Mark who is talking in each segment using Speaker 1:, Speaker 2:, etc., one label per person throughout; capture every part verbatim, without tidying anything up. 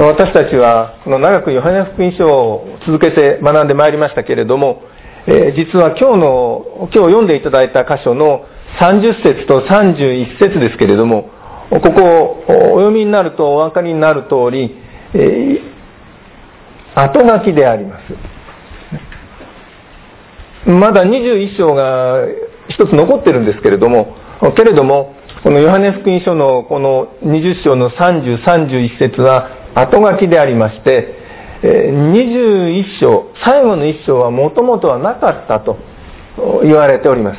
Speaker 1: 私たちはこの長くヨハネ福音書を続けて学んでまいりましたけれども、えー、実は今日の今日読んでいただいた箇所のさんじゅっ節とさんじゅういち節ですけれども、ここをお読みになるとお分かりになる通り、えー、後書きであります。まだにじゅういち章が一つ残ってるんですけれども、けれどもこのヨハネ福音書のこのにじゅう章のさんじゅう、さんじゅういち節は後書きでありまして、にじゅういち章、最後のいち章はもともとはなかったと言われております。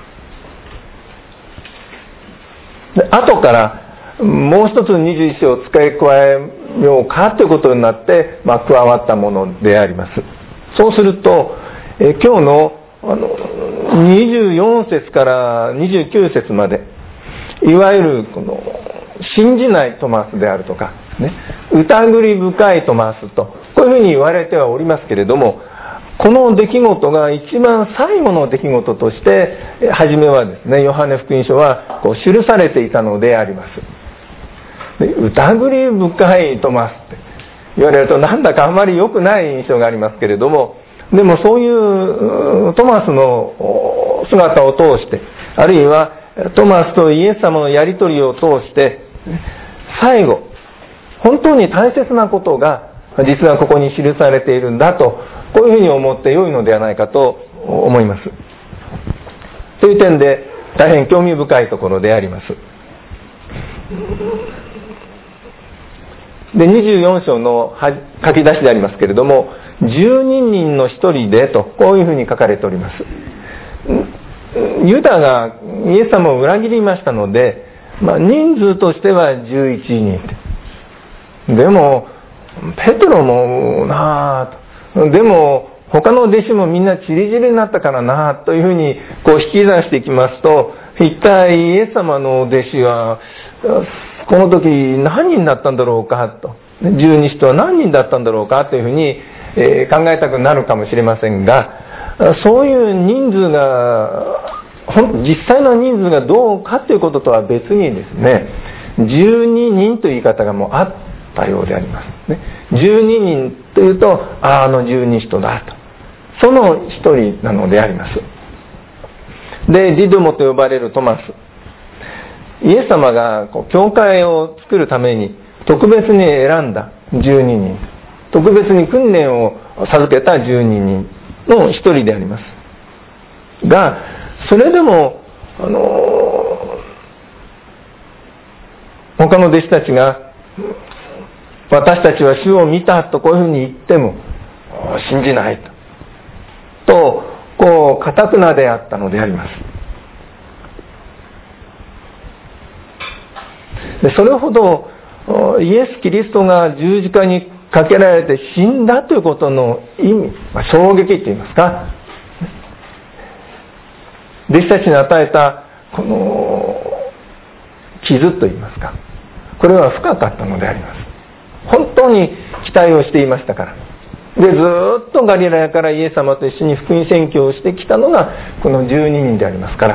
Speaker 1: で後からもう一つにじゅういち章を付け加えようかということになって、まあ、加わったものであります。そうすると、え今日の、あのにじゅうよん節からにじゅうきゅう節まで、いわゆるこの信じないトマスであるとか、ね、疑り深いトマスとこういうふうに言われてはおりますけれども、この出来事が一番最後の出来事として初めはですね、ヨハネ福音書はこう記されていたのであります。で、疑り深いトマスって言われるとなんだかあまり良くない印象がありますけれども、でもそういうトマスの姿を通して、あるいはトマスとイエス様のやり取りを通して最後本当に大切なことが実はここに記されているんだと、こういうふうに思って良いのではないかと思います。という点で大変興味深いところであります。で、にじゅうよん章の書き出しでありますけれども、じゅうににんの一人でと、こういうふうに書かれております。ユダがイエス様を裏切りましたので、まあ、人数としてはじゅういちにん。でもペテロもなぁと、でも他の弟子もみんなチリチリになったからなぁというふうにこう引き出していきますと、一体イエス様の弟子はこの時何人だったんだろうかと、十二使徒は何人だったんだろうかというふうに、えー、考えたくなるかもしれませんが、そういう人数が実際の人数がどうかということとは別にですね、じゅうににんという言い方がもうあったようでありますね。じゅうににんというと、ああの十二使徒だと、その一人なのであります。で、ディドモと呼ばれるトマス、イエス様がこう教会を作るために特別に選んだじゅうににん、特別に訓練を授けたじゅうににんの一人でありますが、それでもあの他の弟子たちが私たちは主を見たとこういうふうに言っても信じないととこう堅くなであったのであります。で、それほどイエス・キリストが十字架にかけられて死んだということの意味、まあ、衝撃といいますか、弟子たちに与えたこの傷といいますか、これは深かったのであります。本当に期待をしていましたから。で、ずっとガリラヤからイエス様と一緒に福音宣教をしてきたのがこのじゅうににんでありますから、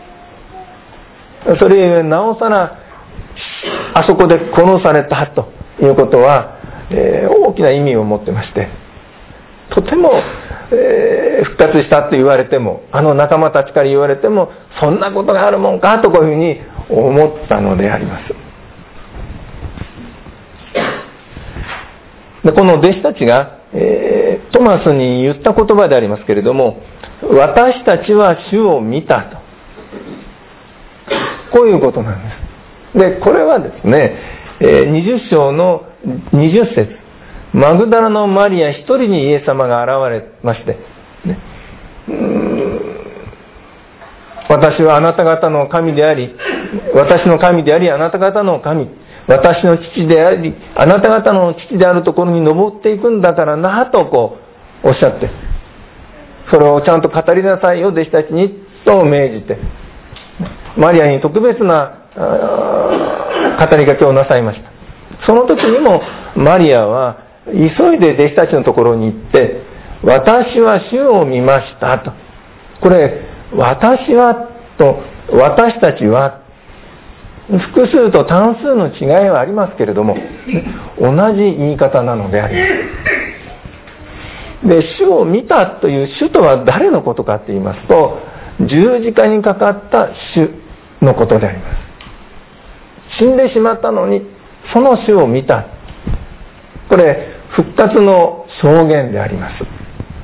Speaker 1: それゆえなおさらあそこで殺されたということは、えー、大きな意味を持ってまして、とても、えー、復活したと言われても、あの仲間たちから言われても、そんなことがあるもんかとこういうふうに思ったのであります。で、この弟子たちが、えー、トマスに言った言葉でありますけれども、私たちは主を見たと、こういうことなんです。で、これはですね、えー、にじゅう章のにじゅう節、マグダラのマリア一人にイエス様が現れまして、ね、うーん私はあなた方の神であり、私の神であり、あなた方の神、私の父であり、あなた方の父であるところに登っていくんだからなとこうおっしゃって、それをちゃんと語りなさいよ弟子たちにと命じて、マリアに特別な語りかけをなさいました。その時にもマリアは急いで弟子たちのところに行って、私は主を見ましたと。これ私はと私たちは複数と単数の違いはありますけれども、同じ言い方なのであります。で、主を見たという主とは誰のことかと言いますと、十字架にかかった主のことであります。死んでしまったのにその主を見た、これ復活の証言であります。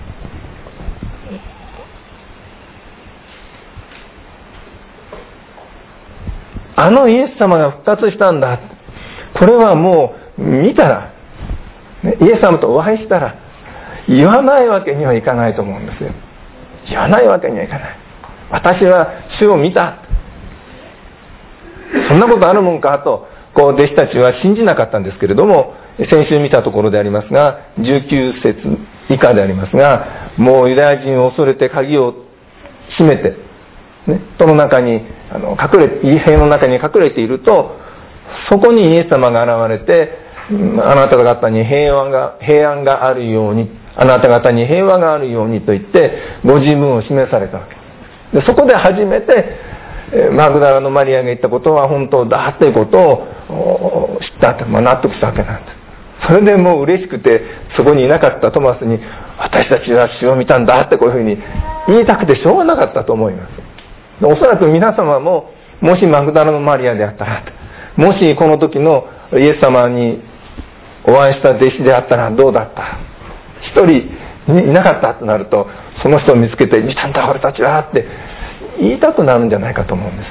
Speaker 1: あのイエス様が復活したんだ、これはもう見たら、イエス様とお会いしたら言わないわけにはいかないと思うんですよ。言わないわけにはいかない。私は主を見た、そんなことあるもんかと、こう弟子たちは信じなかったんですけれども、先週見たところでありますが、じゅうきゅう節以下でありますが、もうユダヤ人を恐れて鍵を閉めて、ね、その中にあの隠れて、塀の中に隠れていると、そこにイエス様が現れて、あなた方に平安が平安があるように、あなた方に平和があるようにと言ってご自分を示されたわけで、そこで初めてマグダラのマリアが言ったことは本当だということを知ったと、まあ、納得したわけなんです。それでもう嬉しくて、そこにいなかったトマスに、私たちは主を見たんだってこういうふうに言いたくてしょうがなかったと思います。おそらく皆様も、もしマグダラのマリアであったら、もしこの時のイエス様にお会いした弟子であったらどうだった、一人いなかったとなると、その人を見つけて見たんだ俺たちはって言いたくなるんじゃないかと思うんです。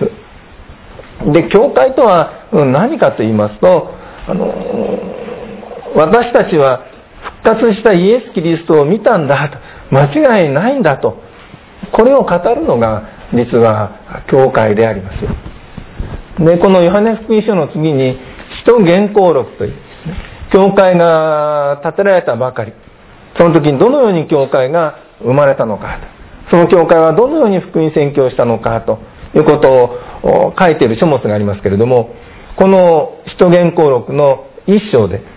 Speaker 1: で、教会とは何かと言いますと、あの私たちは復活したイエス・キリストを見たんだと、間違いないんだと、これを語るのが実は教会であります。で、このヨハネ福音書の次に使徒言行録という教会が建てられたばかり、その時にどのように教会が生まれたのか、その教会はどのように福音宣教したのかということを書いている書物がありますけれども、この使徒言行録の一章で、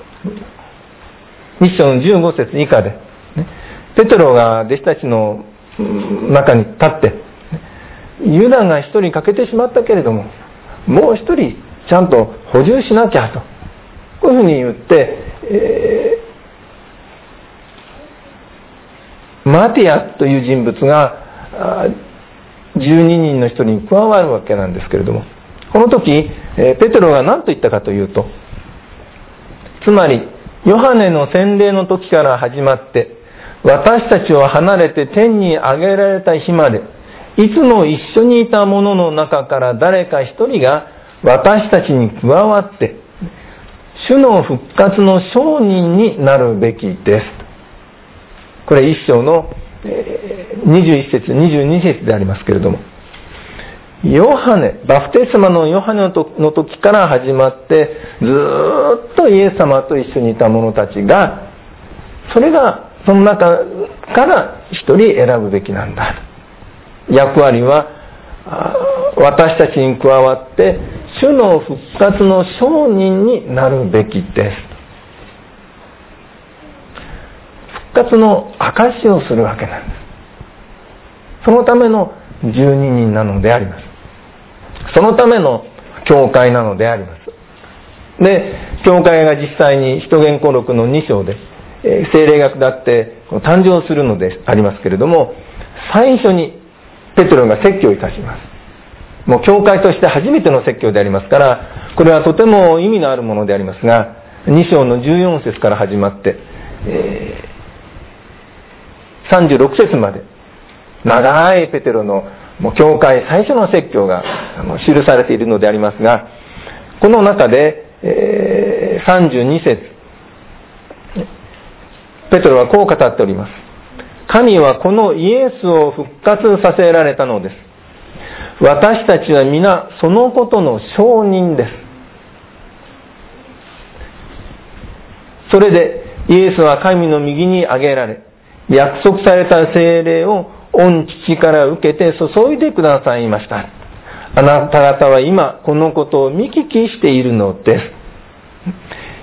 Speaker 1: 一章のじゅうご節以下で、ペテロが弟子たちの中に立って、ユダが一人欠けてしまったけれども、もう一人ちゃんと補充しなきゃと、こういうふうに言って、えー、マティアという人物がじゅうににんの一人に加わるわけなんですけれども、この時ペテロが何と言ったかというと、つまりヨハネの洗礼の時から始まって私たちを離れて天に上げられた日まで、いつも一緒にいた者の中から誰か一人が私たちに加わって主の復活の証人になるべきです。これ一章のにじゅういち節にじゅうに節でありますけれども、ヨハネ、バプテスマのヨハネの時から始まってずっとイエス様と一緒にいた者たちが、それがその中から一人選ぶべきなんだ。役割は私たちに加わって主の復活の証人になるべきです。復活の証しをするわけなんです。そのためのじゅうににんなのであります。そのための教会なのであります。で、教会が実際に使徒言行録のに章で聖霊が下って誕生するのでありますけれども、最初にペテロが説教いたします。もう教会として初めての説教でありますから、これはとても意味のあるものでありますが、に章のじゅうよん節から始まって、えー、さんじゅうろく節まで長いペテロのもう教会最初の説教が記されているのでありますが、この中で、えー、さんじゅうに節、ペテロはこう語っております。神はこのイエスを復活させられたのです。私たちは皆そのことの証人です。それでイエスは神の右に上げられ、約束された聖霊を御父から受けて注いでくださいました。あなた方は今このことを見聞きしているのです。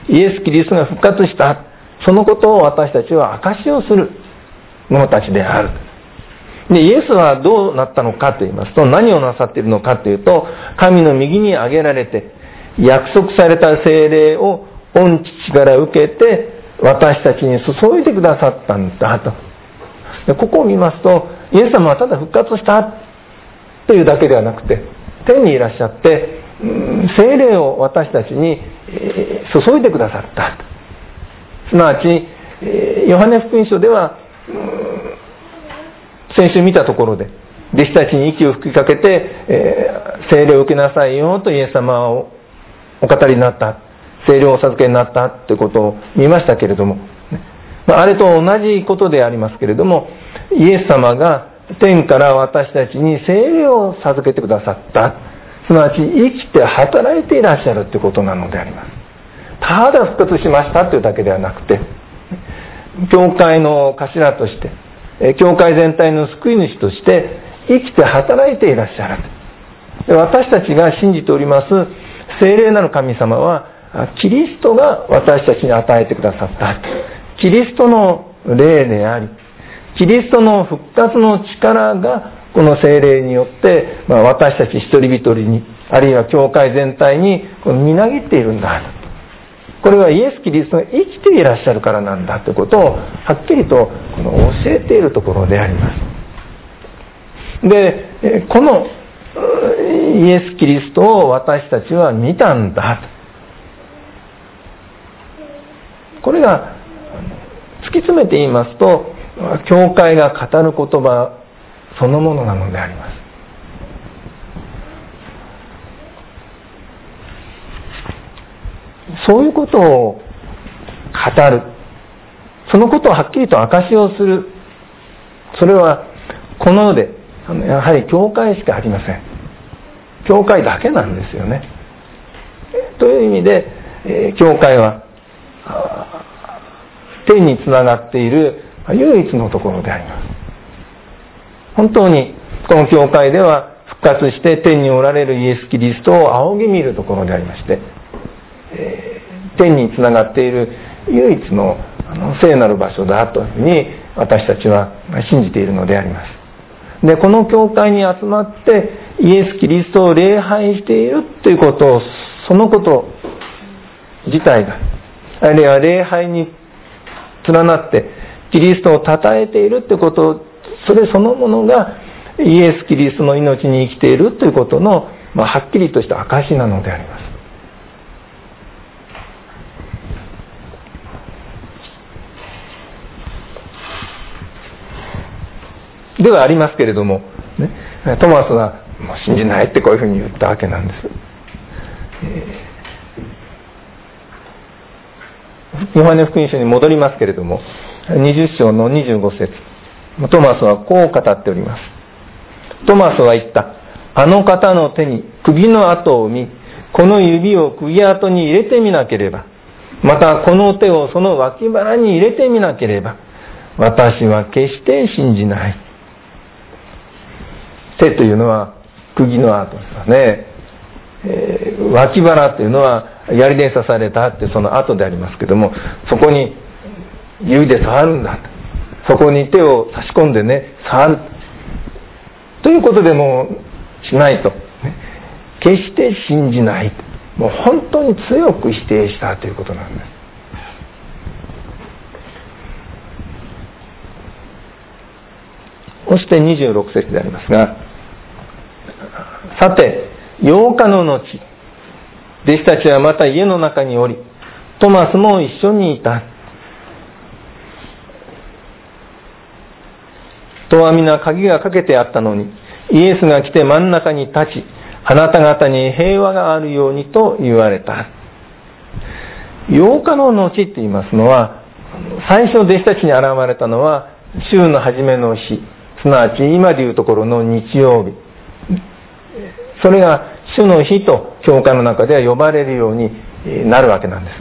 Speaker 1: イエス・キリストが復活した、そのことを私たちは証しをする者たちである。 で、イエスはどうなったのかと言いますと、何をなさっているのかというと、神の右に上げられて、約束された聖霊を御父から受けて、私たちに注いでくださったんだと。で、ここを見ますと、イエス様はただ復活したというだけではなくて、天にいらっしゃって、聖霊を私たちに注いでくださった。すなわち、ヨハネ福音書では、先週見たところで、弟子たちに息を吹きかけて、えー、聖霊を受けなさいよとイエス様をお語りになった。聖霊をお授けになったということを見ましたけれども、あれと同じことでありますけれども、イエス様が天から私たちに聖霊を授けてくださった。すなわち生きて働いていらっしゃるということなのであります。ただ復活しましたというだけではなくて、教会の頭として、教会全体の救い主として生きて働いていらっしゃる。で、私たちが信じております聖霊なる神様は、キリストが私たちに与えてくださった。キリストの霊であり、キリストの復活の力がこの聖霊によって、まあ、私たち一人一人に、あるいは教会全体にみなぎっているんだ。これはイエス・キリストが生きていらっしゃるからなんだということをはっきりとこの教えているところであります。で、このイエス・キリストを私たちは見たんだと。これが突き詰めて言いますと、教会が語る言葉そのものなのであります。そういうことを語る、そのことをはっきりと証しをする、それはこの世でやはり教会しかありません。教会だけなんですよね。という意味で、えー、教会は天につながっている唯一のところであります。本当にこの教会では復活して天におられるイエス・キリストを仰ぎ見るところでありまして、えー、天につながっている唯一の聖なる場所だというふうに私たちは信じているのであります。で、この教会に集まってイエス・キリストを礼拝しているということを、そのこと自体が、あるいは礼拝に連なってキリストを称えているということを、それそのものがイエス・キリストの命に生きているということの、まあ、はっきりとした証なのであります。ではありますけれども、ね、トマスはもう信じないってこういうふうに言ったわけなんです。ヨハネ福音書に戻りますけれども、にじゅっ章のにじゅうご節、トマスはこう語っております。トマスは言った。あの方の手に釘の跡を見、この指を釘跡に入れてみなければ、またこの手をその脇腹に入れてみなければ、私は決して信じない。手というのは釘の跡ですね。えー、脇腹というのは槍で刺されたってその跡でありますけども、そこに指で触るんだと、そこに手を差し込んでね、触るということでもしないと、ね、決して信じない、もう本当に強く否定したということなんです。そしてにじゅうろく節でありますが、さてようかの後、弟子たちはまた家の中におり、トマスも一緒にいた。戸は皆鍵がかけてあったのに、イエスが来て真ん中に立ち、あなた方に平和があるようにと言われた。ようかの後って言いますのは、最初弟子たちに現れたのは週の初めの日、すなわち今でいうところの日曜日。それが主の日と教会の中では呼ばれるようになるわけなんです。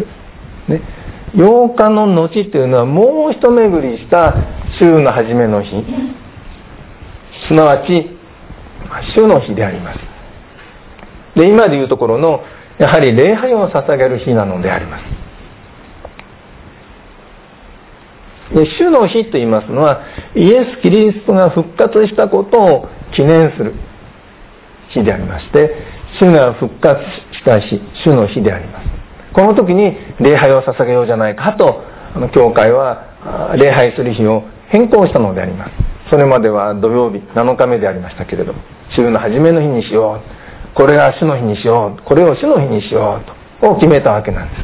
Speaker 1: ね、ようかの後というのはもう一巡りした週の初めの日、すなわち主の日であります。で、今でいうところのやはり礼拝を捧げる日なのであります。 主の日と言いますのは、イエス・キリストが復活したことを記念する日でありまして、主が復活した日、主の日であります。この時に礼拝を捧げようじゃないかと、あの教会は礼拝する日を変更したのであります。それまでは土曜日なのかめでありましたけれども、週の初めの日にしよう、これが主の日にしよう、これを主の日にしようと決めたわけなんです。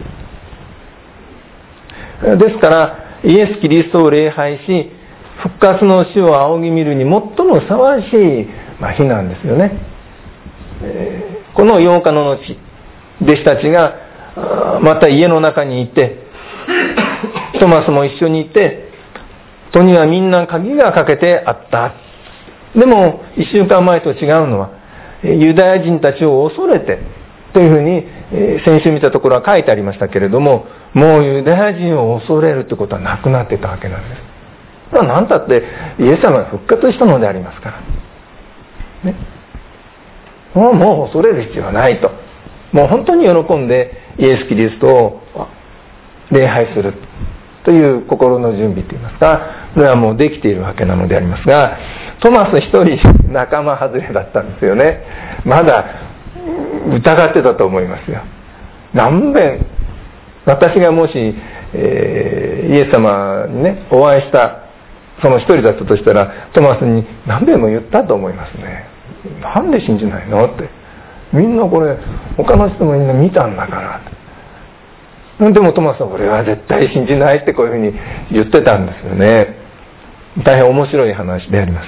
Speaker 1: ですからイエス・キリストを礼拝し、復活の主を仰ぎ見るに最もふさわしい、まあ、日なんですよね。えー、このようかの後、弟子たちがまた家の中にいて、トマスも一緒にいて、戸にはみんな鍵がかけてあった。でも一週間前と違うのは、ユダヤ人たちを恐れてというふうに先週見たところは書いてありましたけれども、もうユダヤ人を恐れるということはなくなってたわけなんです。これは何だってイエス様が復活したのでありますから、ね、もうもう恐れる必要はないと、もう本当に喜んでイエス・キリストを礼拝するという心の準備といいますか、それはもうできているわけなのでありますが、トマス一人仲間外れだったんですよね。まだ疑ってたと思いますよ。何遍私がもし、えー、イエス様にねお会いしたその一人だったとしたら、トマスに何遍も言ったと思いますね。なんで信じないのって、みんなこれ他の人もみんな見たんだからって。でもトマスは俺は絶対信じないってこういうふうに言ってたんですよね。大変面白い話であります。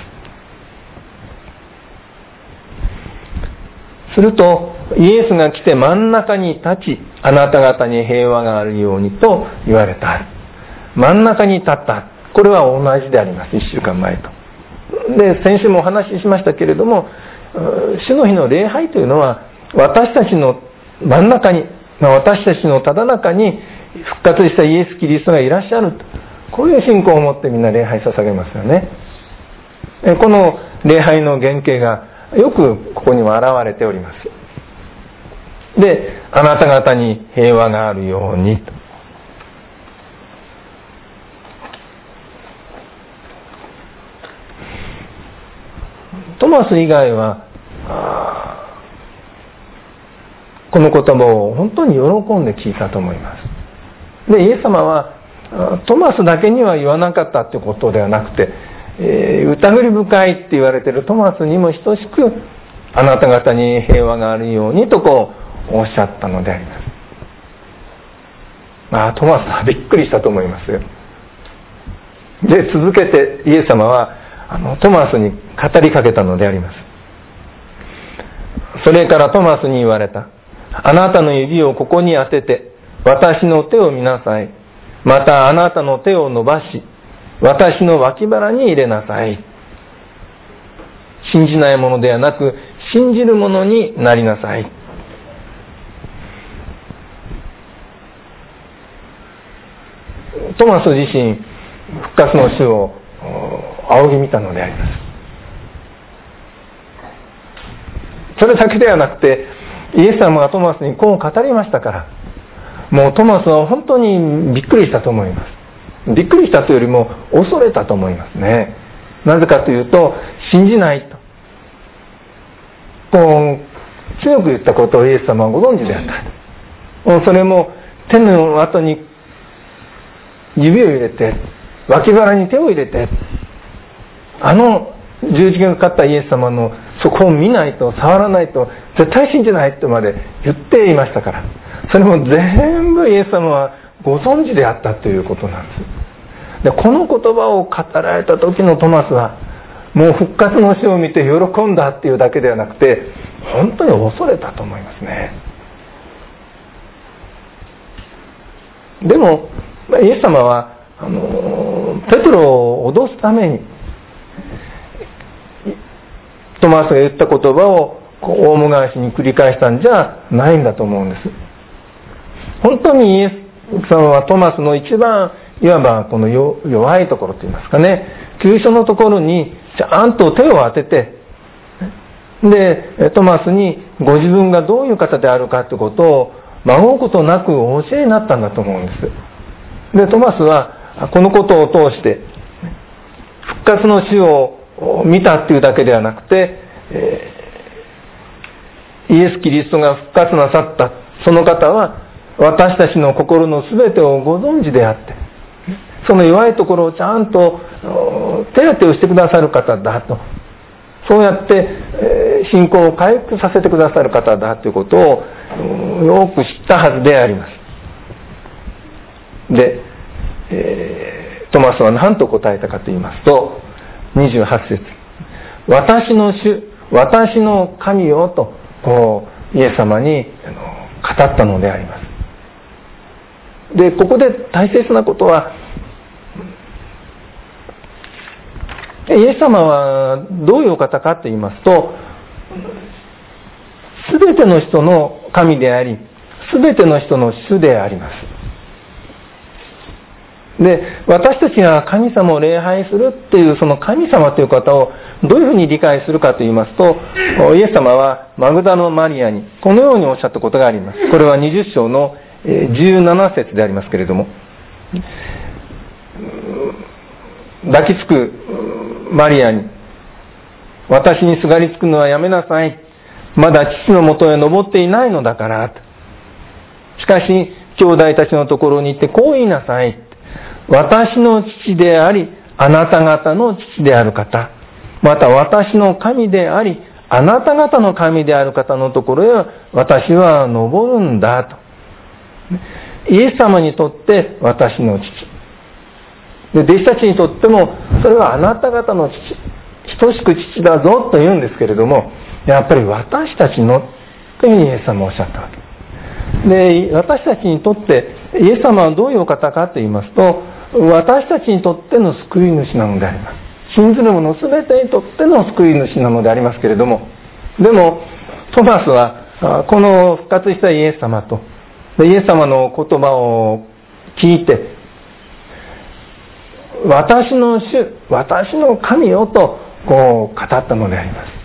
Speaker 1: するとイエスが来て真ん中に立ち、あなた方に平和があるようにと言われた。真ん中に立った。これは同じであります。一週間前と。で、先週もお話ししましたけれども、主の日の礼拝というのは私たちの真ん中に、私たちのただ中に復活したイエス・キリストがいらっしゃると、こういう信仰を持ってみんな礼拝捧げますよね。この礼拝の原型がよくここには現れております。で、あなた方に平和があるようにと。トマス以外はこの言葉を本当に喜んで聞いたと思います。で、イエス様はトマスだけには言わなかったということではなくて、えー、疑り深いって言われているトマスにも等しく、あなた方に平和があるようにとこうおっしゃったのであります。まあトマスはびっくりしたと思いますよ。で、続けてイエス様はあのトマスに語りかけたのであります。それからトマスに言われた。あなたの指をここに当てて私の手を見なさい。またあなたの手を伸ばし私の脇腹に入れなさい。信じないものではなく信じるものになりなさい。トマス自身復活の主を仰ぎ見たのであります。それだけではなくてイエス様がトマスにこう語りましたから、もうトマスは本当にびっくりしたと思います。びっくりしたというよりも恐れたと思いますね。なぜかというと、信じないとこう強く言ったことをイエス様はご存知であった。それも手の後に指を入れて脇腹に手を入れて、あの十字架がかかったイエス様のそこを見ないと、触らないと絶対信じないとまで言っていましたから、それも全部イエス様はご存知であったということなんです。で、この言葉を語られた時のトマスはもう復活の死を見て喜んだっていうだけではなくて、本当に恐れたと思いますね。でもイエス様はあのペテロを脅すためにトマスが言った言葉をオウム返しに繰り返したんじゃないんだと思うんです。本当にイエス様はトマスの一番いわばこの弱いところといいますかね、急所のところにちゃんと手を当てて、でトマスにご自分がどういう方であるかということを孫うことなくお教えになったんだと思うんです。でトマスははこのことを通して復活の死を見たっていうだけではなくて、えー、イエス・キリストが復活なさったその方は私たちの心のすべてをご存知であって、その弱いところをちゃんと手当てをしてくださる方だと、そうやって信仰を回復させてくださる方だということをよく知ったはずであります。で、えー、トマスは何と答えたかと言いますと、にじゅうはち節、私の主、私の神よとこうイエス様に語ったのであります。で、ここで大切なことは、イエス様はどういうお方かと言いますと、すべての人の神であり、すべての人の主であります。で、私たちが神様を礼拝するっていうその神様という方をどういうふうに理解するかと言いますと、イエス様はマグダラのマリアにこのようにおっしゃったことがあります。これはにじゅっ章のじゅうなな節でありますけれども、抱きつくマリアに、私にすがりつくのはやめなさい。まだ父のもとへ登っていないのだから。しかし、兄弟たちのところに行ってこう言いなさい。私の父であり、あなた方の父である方。また私の神であり、あなた方の神である方のところへ私は登るんだと。イエス様にとって私の父。で、弟子たちにとってもそれはあなた方の父、等しく父だぞと言うんですけれども、やっぱり私たちのというふうにイエス様はおっしゃったわけで、私たちにとってイエス様はどういうお方かと言いますと、私たちにとっての救い主なのであります。信ずる者すべてにとっての救い主なのでありますけれども、でもトマスはこの復活したイエス様とイエス様の言葉を聞いて、私の主、私の神よとこう語ったのであります。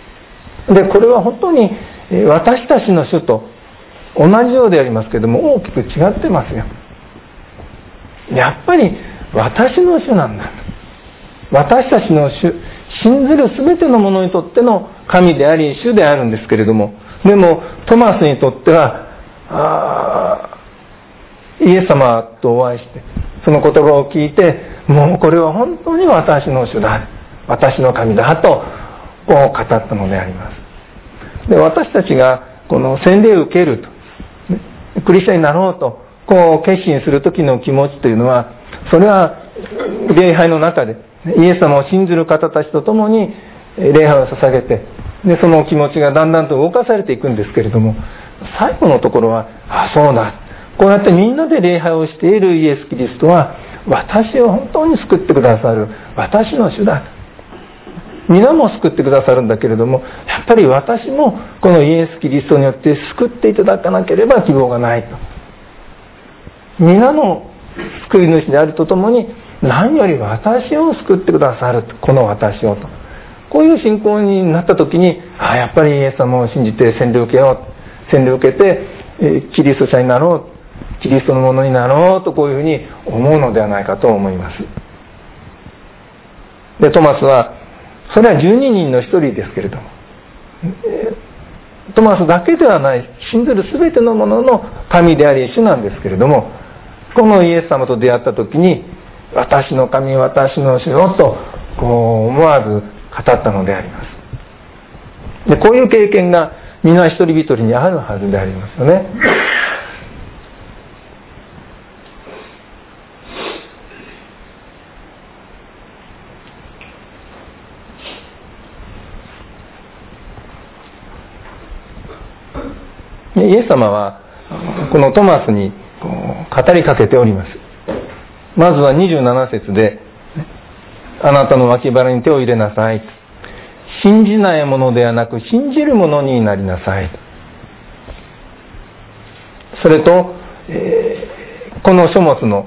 Speaker 1: で、これは本当に私たちの主と同じようでありますけれども、大きく違ってますよ。やっぱり私の主なんだ。私たちの主、信ずるすべてのものにとっての神であり主であるんですけれども、でもトマスにとってはあイエス様とお会いしてその言葉を聞いて、もうこれは本当に私の主だ、私の神だとこう語ったのであります。で、私たちがこの洗礼を受けると、クリスチャンになろうとこう決心する時の気持ちというのは、それは礼拝の中でイエス様を信ずる方たちと共に礼拝を捧げて、でその気持ちがだんだんと動かされていくんですけれども、最後のところは、あ、そうだ、こうやってみんなで礼拝をしているイエス・キリストは私を本当に救ってくださる私の主だ、皆も救ってくださるんだけれども、やっぱり私もこのイエス・キリストによって救っていただかなければ希望がないと、皆の救い主であるとともに何より私を救ってくださる、この私をと、こういう信仰になった時に、ああやっぱりイエス様を信じて洗礼を受けよう、洗礼を受けて、えー、キリスト者になろう、キリストのものになろうと、こういうふうに思うのではないかと思います。で、トマスはそれはじゅうににんの一人ですけれども、トマスだけではない、信ずるすべてのものの神であり主なんですけれども、このイエス様と出会った時に、私の神、私の主よとこう思わず語ったのであります。で、こういう経験が皆一人一人にあるはずでありますよね。イエス様はこのトマスに語りかけております。まずはにじゅうなな節で、あなたの脇腹に手を入れなさい、信じないものではなく信じるものになりなさい。それと、えー、この書物の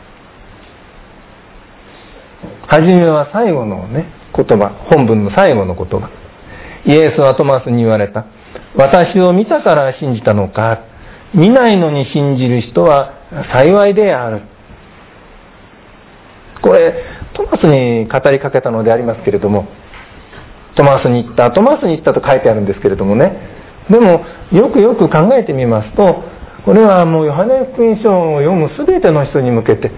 Speaker 1: 初めは最後のね言葉、本文の最後の言葉、イエスはトマスに言われた。私を見たから信じたのか、見ないのに信じる人は幸いである。 これトマスに語りかけたのでありますけれども、トマスに言ったトマスに言ったと書いてあるんですけれどもね、でもよくよく考えてみますと、これはもうヨハネ福音書を読むすべての人に向けて、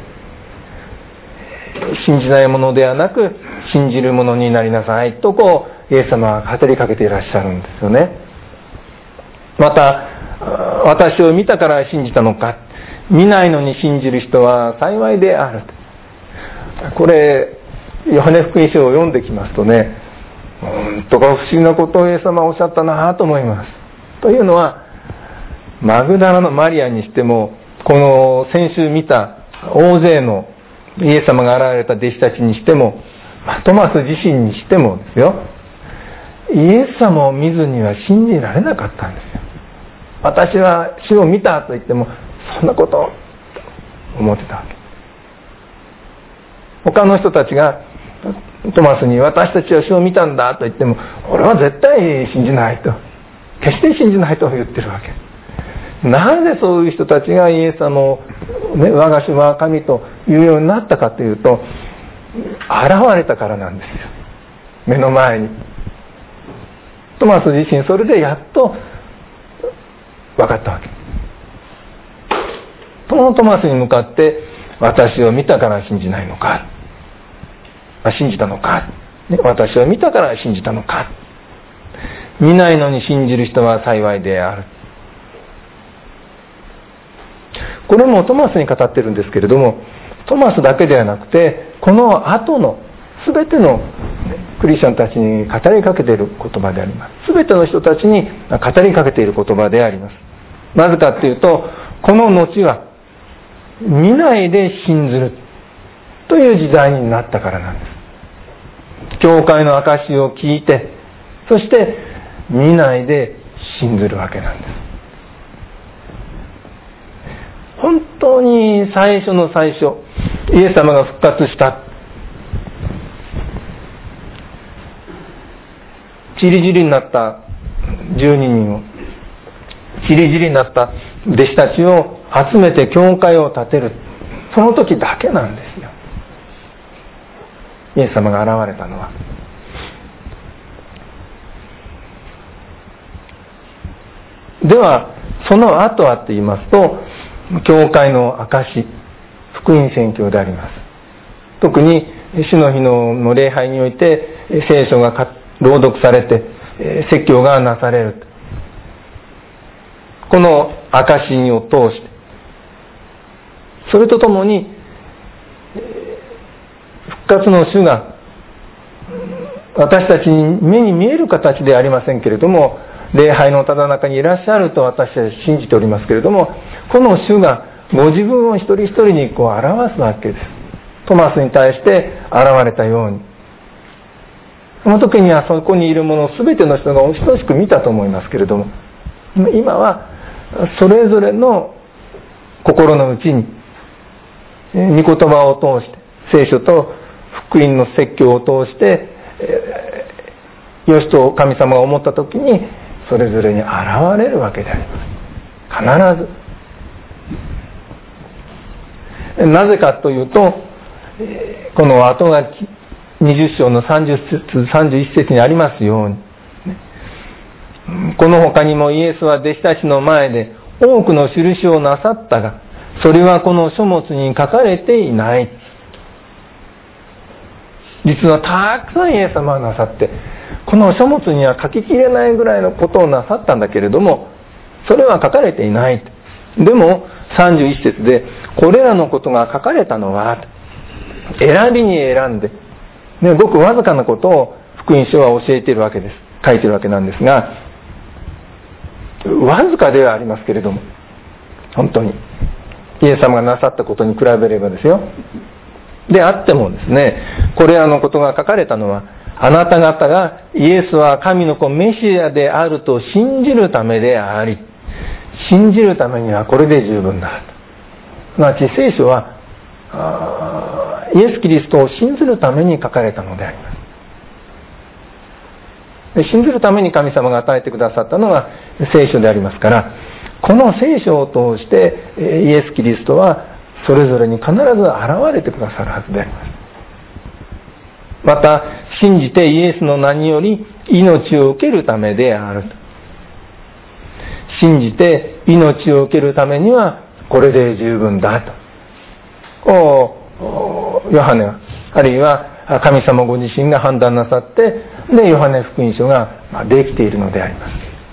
Speaker 1: 信じないものではなく信じるものになりなさいとこうイエス様は語りかけていらっしゃるんですよね。また、私を見たから信じたのか、見ないのに信じる人は幸いである。これヨハネ福音書を読んできますとね、本当か不思議なことをイエス様はおっしゃったなと思います。というのは、マグダラのマリアにしても、この先週見た大勢のイエス様が現れた弟子たちにしても、トマス自身にしてもですよ、イエス様を見ずには信じられなかったんですよ。私は主を見たと言っても、そんなことを思ってたわけ。他の人たちがトマスに私たちは主を見たんだと言っても、俺は絶対信じないと、決して信じないと言ってるわけ。なぜそういう人たちがイエス様を、ね、我が主は神と言うようになったかというと、現れたからなんですよ、目の前に。トマス自身それでやっと分かったわけ。そのトマスに向かって、私を見たから信じないのか、信じたのか、私を見たから信じたのか、見ないのに信じる人は幸いである。これもトマスに語ってるんですけれども、トマスだけではなくて、この後の全てのクリスチャンたちに語りかけている言葉であります。全ての人たちに語りかけている言葉であります。なぜかというと、この後は見ないで信ずるという時代になったからなんです。教会の証を聞いて、そして見ないで信ずるわけなんです。本当に最初の最初、イエス様が復活した、ちりぢりになったじゅうににんを、ちりぢりになった弟子たちを集めて教会を建てる、その時だけなんですよ、イエス様が現れたのは。ではその後はと言いますと、教会の証、福音宣教であります。特に主の日の礼拝において聖書が朗読されて説教がなされる、この証を通して、それとともに復活の主が私たちに目に見える形ではありませんけれども、礼拝のただ中にいらっしゃると私たち信じておりますけれども、この主がご自分を一人一人にこう表すわけです。トマスに対して現れたように、その時にはそこにいるもの全ての人が等しく見たと思いますけれども、今はそれぞれの心の内に御言葉を通して、聖書と福音の説教を通して、えー、よしと神様が思った時にそれぞれに現れるわけであります。必ず。なぜかというと、この後がにじゅっ章のさんじゅっ節さんじゅういち節にありますように、この他にもイエスは弟子たちの前で多くの印をなさったが、それはこの書物に書かれていない。実はたくさんイエス様がなさって、この書物には書ききれないぐらいのことをなさったんだけれども、それは書かれていない。でもさんじゅういち節で、これらのことが書かれたのは選びに選んで、ね、ごくわずかなことを福音書は教えているわけです。書いているわけなんですが、わずかではありますけれども、本当にイエス様がなさったことに比べればですよ、であってもですね、これらのことが書かれたのは、あなた方がイエスは神の子メシアであると信じるためであり、信じるためにはこれで十分だ。すなわち聖書はイエス・キリストを信ずるために書かれたのであります。で、信ずるために神様が与えてくださったのが聖書でありますから、この聖書を通してイエス・キリストはそれぞれに必ず現れてくださるはずであります。 また信じてイエスの名により命を受けるためであると。信じて命を受けるためにはこれで十分だと、こうヨハネは、あるいは神様ご自身が判断なさって、でヨハネ福音書ができているのであります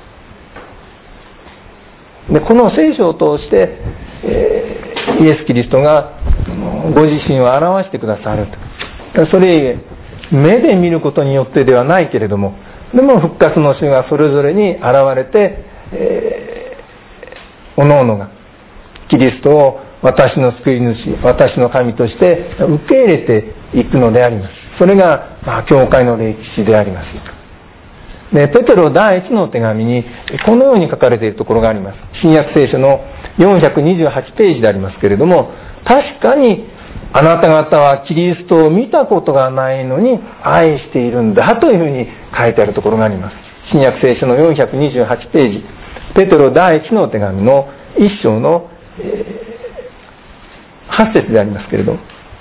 Speaker 1: 。でこの聖書を通して、えー、イエス・キリストがご自身を表してくださると。それ目で見ることによってではないけれども、でも復活の主がそれぞれに現れて、えー、おのおのがキリストを私の救い主、私の神として受け入れていくのであります。それが、まあ、教会の歴史であります。でペテロ第一の手紙にこのように書かれているところがあります。新約聖書のよんひゃくにじゅうはちページでありますけれども、確かにあなた方はキリストを見たことがないのに愛しているんだというふうに書いてあるところがあります。新約聖書のよんひゃくにじゅうはちページ、ペテロ第一の手紙の一章の、えー、はち節でありますけれども、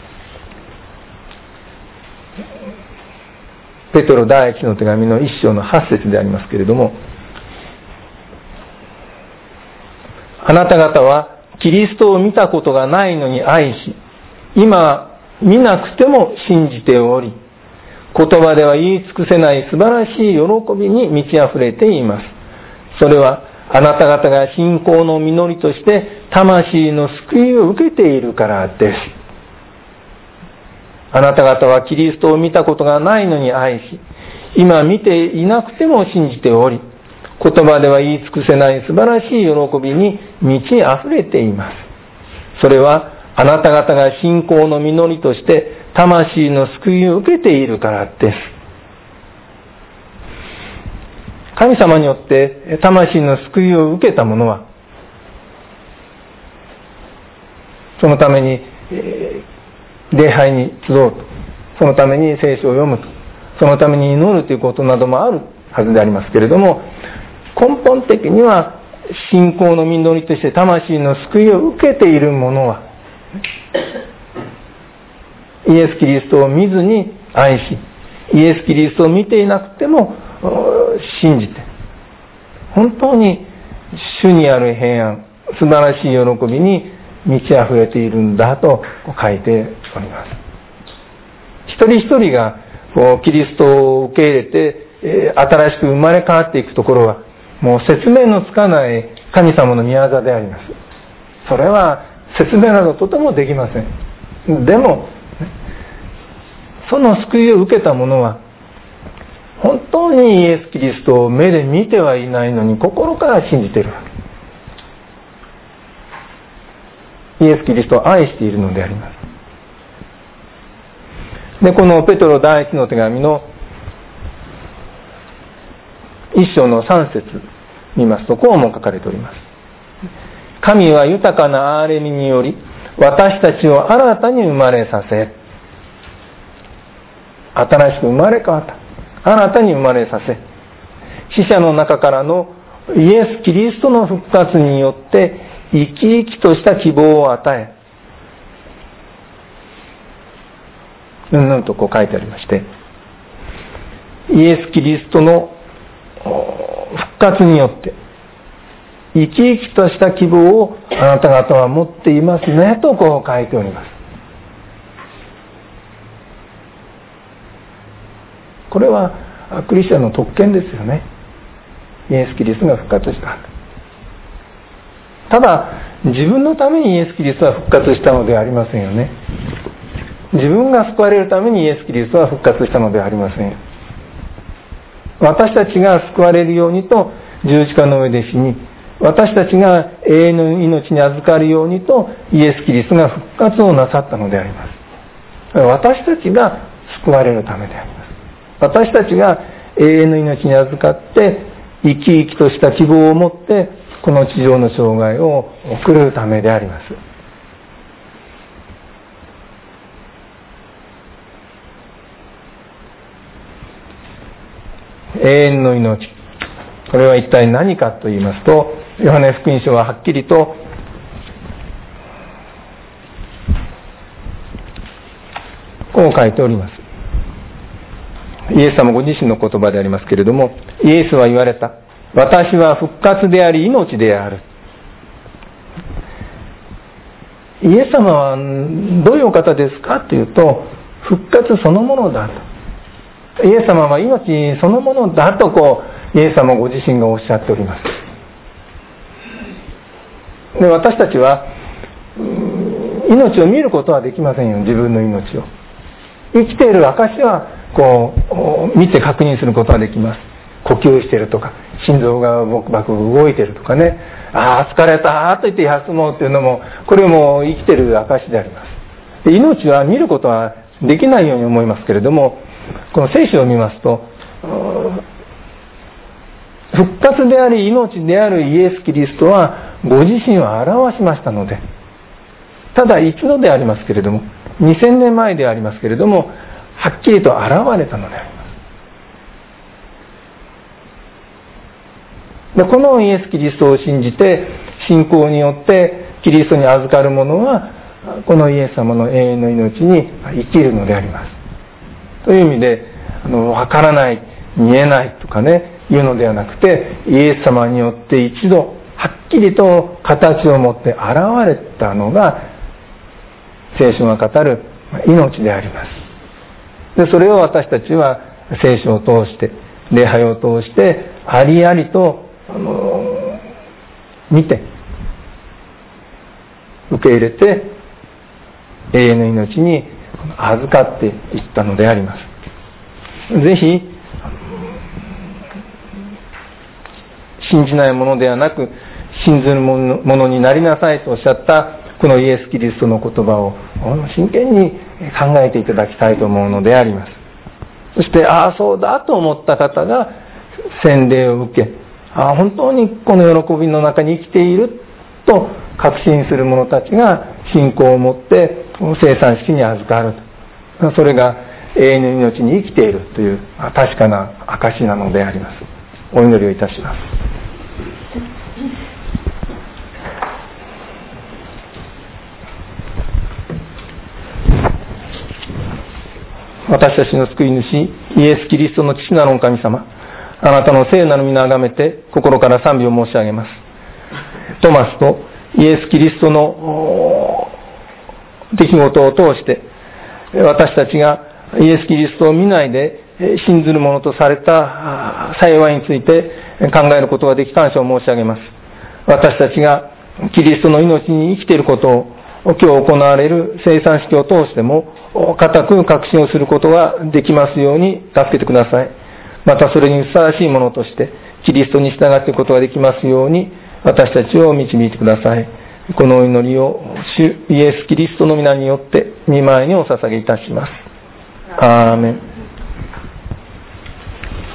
Speaker 1: ペテロ第一の手紙の一章のはち節でありますけれども、あなた方はキリストを見たことがないのに愛し、今見なくても信じており、言葉では言い尽くせない素晴らしい喜びに満ち溢れています。それはあなた方が信仰の実りとして魂の救いを受けているからです。あなた方はキリストを見たことがないのに愛し、今見ていなくても信じており、言葉では言い尽くせない素晴らしい喜びに満ち溢れています。それはあなた方が信仰の実りとして魂の救いを受けているからです。神様によって魂の救いを受けた者は、そのために、えー、礼拝に集うと、そのために聖書を読むと、そのために祈るということなどもあるはずでありますけれども、根本的には信仰の実りとして魂の救いを受けている者は、イエス・キリストを見ずに愛し、イエス・キリストを見ていなくても信じて、本当に主にある平安、素晴らしい喜びに満ち溢れているんだと書いております。一人一人がキリストを受け入れて新しく生まれ変わっていくところは、もう説明のつかない神様の御業であります。それは説明などとてもできません。でもその救いを受けた者は、本当にイエス・キリストを目で見てはいないのに心から信じているわけ。イエス・キリストを愛しているのであります。で、このペトロ第一の手紙の一章の三節見ますと、こうも書かれております。神は豊かな憐れみにより私たちを新たに生まれさせ、新しく生まれ変わった、新たに生まれさせ、死者の中からのイエス・キリストの復活によって生き生きとした希望を与え、うんぬんとこう書いてありまして、イエス・キリストの復活によって生き生きとした希望をあなた方は持っていますねとこう書いております。これはクリスチャンの特権ですよね。イエス・キリストが復活した。ただ自分のためにイエス・キリストは復活したのではありませんよね。自分が救われるためにイエス・キリストは復活したのではありません。私たちが救われるようにと十字架の上で死に、私たちが永遠の命に預かるようにとイエス・キリストが復活をなさったのであります。私たちが救われるためであります。私たちが永遠の命に預かって生き生きとした希望を持ってこの地上の生涯を送るためであります。永遠の命、これは一体何かと言いますと、ヨハネ福音書ははっきりとこう書いております。 イエス様ご自身の言葉でありますけれども、イエスは言われた。私は復活であり命である。イエス様はどういうお方ですかというと、復活そのものだと。イエス様は命そのものだとこうイエス様ご自身がおっしゃっております。で、私たちは命を見ることはできませんよ。自分の命を生きている証はこう見て確認することはできます。呼吸しているとか、心臓がボクボク動いているとかね、ああ疲れたと言って休もうというのも、これも生きている証であります。で、命は見ることはできないように思いますけれども、この聖書を見ますと、復活であり命であるイエス・キリストはご自身を表しましたので、ただ一度でありますけれども、にせんねんまえでありますけれども、はっきりと現れたのであります。で、このイエス・キリストを信じて信仰によってキリストに預かる者は、このイエス様の永遠の命に生きるのであります。という意味で、あの分からない、見えないとかねいうのではなくて、イエス様によって一度はっきりと形を持って現れたのが聖書が語る命であります。で、それを私たちは聖書を通して、礼拝を通してありありとあの見て受け入れて永遠の命に預かっていったのであります。ぜひ信じないものではなく信ずるものになりなさいとおっしゃったこのイエス・キリストの言葉を真剣に考えていただきたいと思うのであります。そして、ああそうだと思った方が洗礼を受け、ああ本当にこの喜びの中に生きていると確信する者たちが信仰を持って生産式に預かると。それが永遠の命に生きているという確かな証なのであります。お祈りをいたします。私たちの救い主イエス・キリストの父なる神様、あなたの聖なる皆をあがめて心から賛美を申し上げます。トマスとイエス・キリストの出来事を通して私たちがイエス・キリストを見ないで信ずるものとされた幸いについて考えることができ感謝を申し上げます。私たちがキリストの命に生きていることを今日行われる生産式を通しても固く確信をすることができますように助けてください。またそれにふさわしいものとしてキリストに従っていくことができますように私たちを導いてください。このお祈りを主イエス・キリストの皆によって御前にお捧げいたします。アーメン。